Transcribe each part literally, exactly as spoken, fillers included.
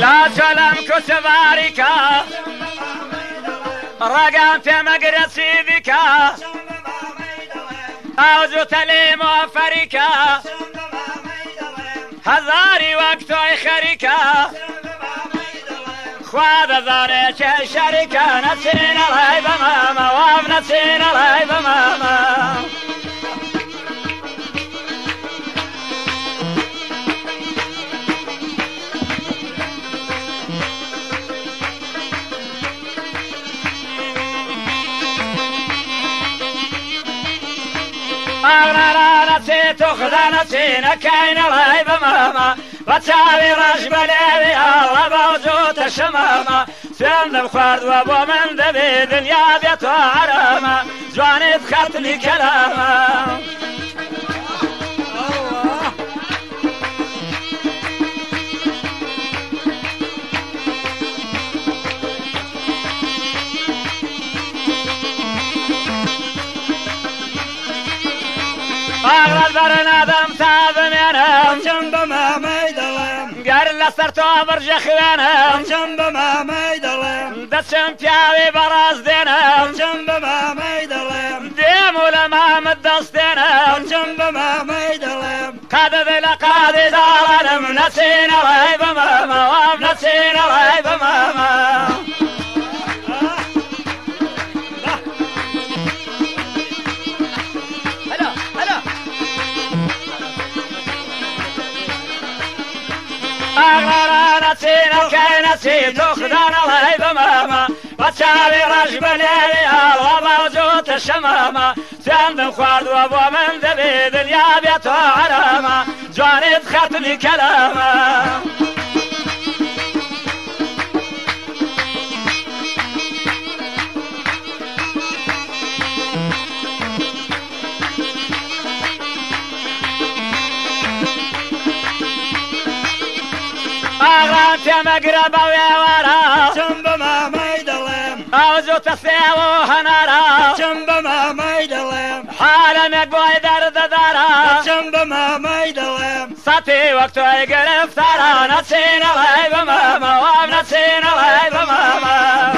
لا جلم كسباريكا رقم في مقرسي ذكا أوزو تليم وفريكا هزاري وقتو خريكا خواد زاري شريكا نسينا الهيب ماما واب نسينا الهيب ماما أغنى نسيت خذا نسينا كاين الهيب ماما وتساوي رجب ليبي الله بوزوت الشمامة سند الخرد وابو من دبي دنيا بيت وعرامة جواني بخطني كلامة أغلى البرنادم تابنينم جنب ما ميدلم قال لسرتو برج خوانم جنب ما ميدلم دسم بياوي براز دينم جنب ما ميدلم ديمو لما مدس دينم جنب ما ميدلم قاد ذل قاد دارنم نسينا الهيب ماما واب نسينا الهيب ماما أغرى نسينا كي نسيت خدان الهيب ماما وتساوي رجب ليلي الله موزوت الشمامة سند الخوارد وابو من ذبي دنيا بيت وعرامة جواني تخطني كلامة أغرانت يا مقرب ويا ورا جنب ما ميدلم أوزو تسيو هنارا جنب ما ميدلم حالا مقوي درد دارا جنب ما ميدلم ساتي وقتو يقرف تارا نسينا الهيب ماما واب نسينا الهيب ماما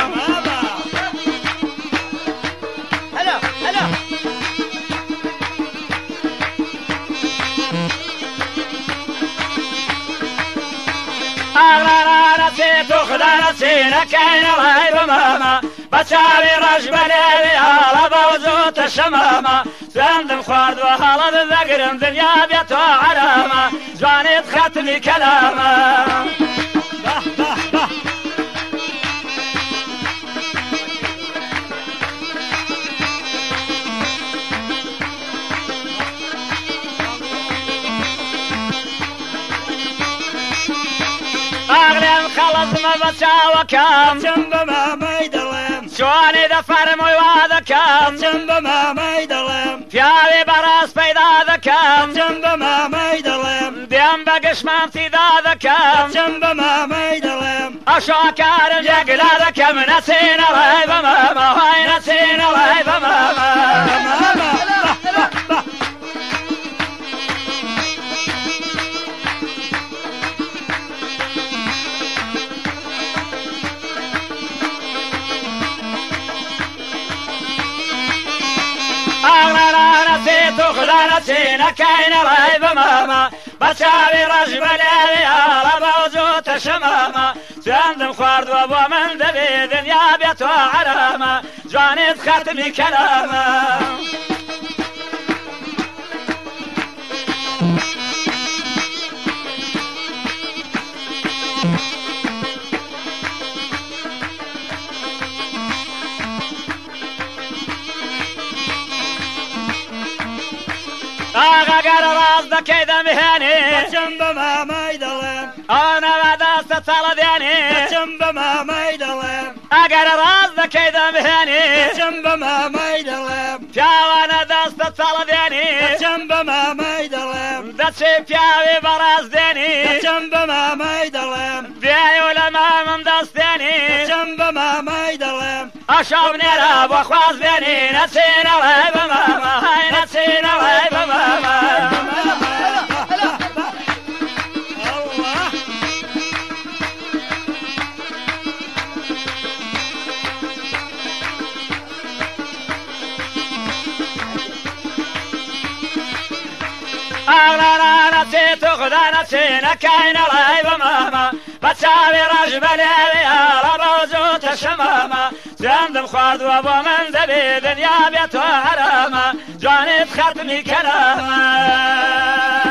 هلا هلا أغرى نسيت خدا نسينا كاين الهيب ماما بتساوي رجب ليلي الله بوزوت الشمامة سند الخوارد وهالد الذقر دنيا بيت وعرامة جواني تخطني كلامة به به به أغلى خلص ما بتساوى كم جنب ما ميدلم شواني دفر مواد كم جنب ما ميدلم فيالي براس بيضا ذكم جنب ما ميدلم ديم بقش ما امتدى ذكم جنب ما ميدلم أشوكار جقلا ذكم نسينا الهيب ماما هاي نسينا الهيب ماما أغلى نسيت خدا نسينا كاين الهيب ماما بتساوي رجب ليلي الله بوزوت الشمامة سند الخوارد وابو من ذبي دنيا بيت وعرامة جواني تخطني كلامة آغا قال راز دكيد مهاني جنب ما ميدلم أنا بعد استطال دياني جنب ما ميدلم أقر راز دكيد مهاني جنب ما ميدلم فياوانا دست اتصال دياني جنب ما ميدلم دسي فياوي براز ديني جنب ما ميدلم بياي ولما من دست ديني جنب ما ميدلم أشوف نيراب وخواز ديني نسينا الهيب ماما هاي نسينا الهيب ماما ئاغرانا چێت و خوددانە چێنەکەینە ڕای بەمامە بە چاوی ڕژ بەلێوێ ڕەبەوجوتە شەمامە جاندم خواردووە بۆ من دەبێ دنیا بێتۆ هەرامە جوانت خەرتمی کەرامە